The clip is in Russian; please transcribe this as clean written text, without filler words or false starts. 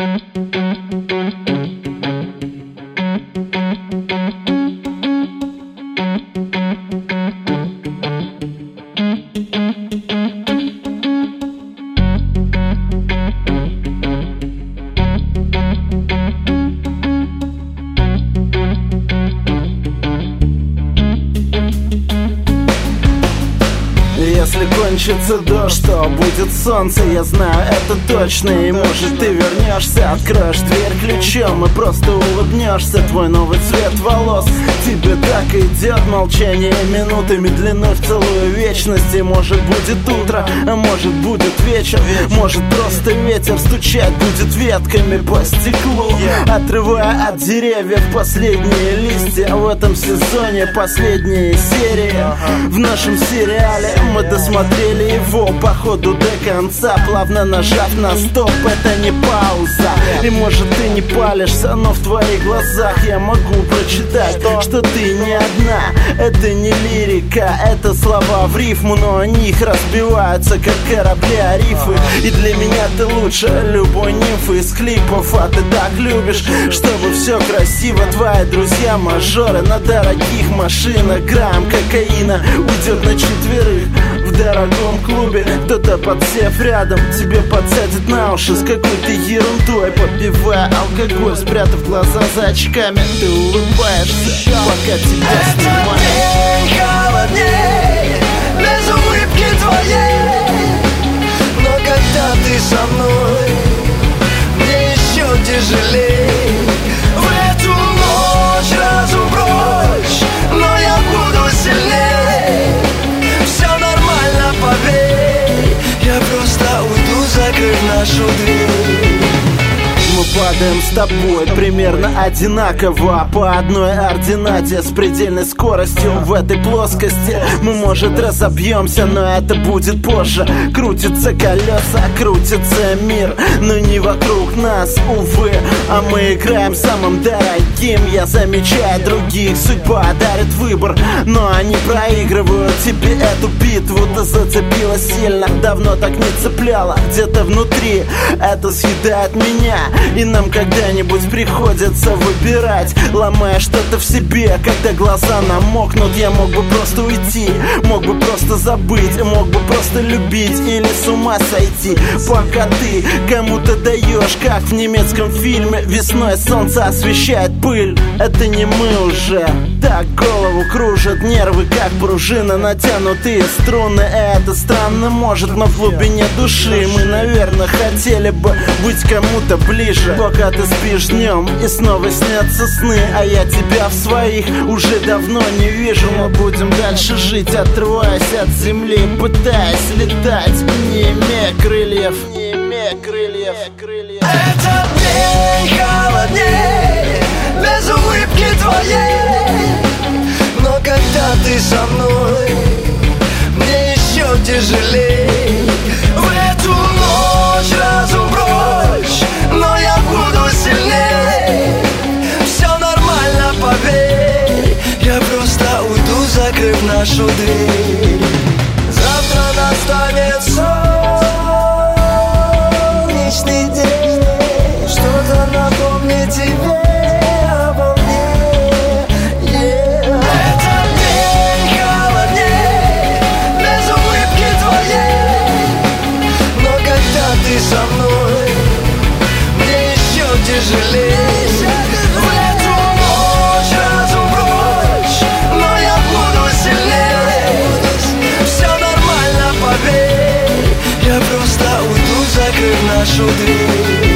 Если кончится дождь, то будет солнце, я знаю это точно. И может ты вернешься, откроешь дверь ключом и просто улыбнешься. Твой новый цвет волос тебе так идет, молчание минутами длиной в целую вечность. И может будет утро, а может будет вечер, может просто ветер стучать будет ветками по стеклу, отрывая от деревьев последние листья. В этом сезоне последние серии в нашем сериале. Мы досмотрели его по ходу до конца, плавно нажав на стоп, это не пауза. И может ты не палишься, но в твоих глазах я могу прочитать, что ты не одна. Это не лирика, это слова в рифму, но о них разбиваются, как корабли о рифы. И для меня ты лучше любой нимфы из клипов. А ты так любишь, чтобы все красиво. Твои друзья мажоры на дорогих машинах. Грамм кокаина уйдет на четверых в дорогом клубе. Кто-то, подсев рядом, тебе подсядет на уши с какой-то ерундой, попивая алкоголь, спрятав глаза за очками. Ты улыбаешься, пока тебя снимают. Это день холодней, без улыбки твоей. Но когда ты со мной, мне еще тяжелей. В эту ночь разум прочь, но я буду сильней. Все нормально, поверь, я просто уйду, закрыв нашу дверь. Мы падаем с тобой примерно одинаково, по одной ординате, с предельной скоростью. В этой плоскости мы, может, разобьемся, но это будет позже. Крутятся колеса, крутится мир, но не вокруг нас, увы. А мы играем самым дорогим. Я замечаю других, судьба дарит выбор, но они проигрывают тебе эту битву. Ты зацепила сильно, давно так не цепляла. Где-то внутри это съедает меня, и нам когда-нибудь приходится выбирать, ломая что-то в себе. Когда глаза намокнут, я мог бы просто уйти, мог бы просто забыть, мог бы просто любить или с ума сойти. Пока ты кому-то даешь, как в немецком фильме, весной солнце освещает пыль. Это не мы уже. Так голову кружат нервы, как пружина, натянутые струны. Это странно, может, но в глубине души мы, наверное, хотели бы быть кому-то ближе. Пока ты спишь днем и снова снятся сны, а я тебя в своих уже давно не вижу. Мы будем дальше жить, отрываясь от земли, пытаясь летать, не имея крыльев, не имея крыльев. Этот день холодней, без улыбки твоей. Но когда ты со мной, мне еще тяжелей. В эту ночь разум прочь, но я буду сильней. Все нормально, поверь, я просто уйду, закрыв нашу дверь. Завтра настанет солнечный день, что-то напомнит тебе обо мне. Этот день холодней, без улыбки твоей. Но когда ты со мной, мне еще тяжелей. В эту ночь разум прочь, но я буду сильней. Все нормально, поверь, я просто уйду, закрыв нашу дверь.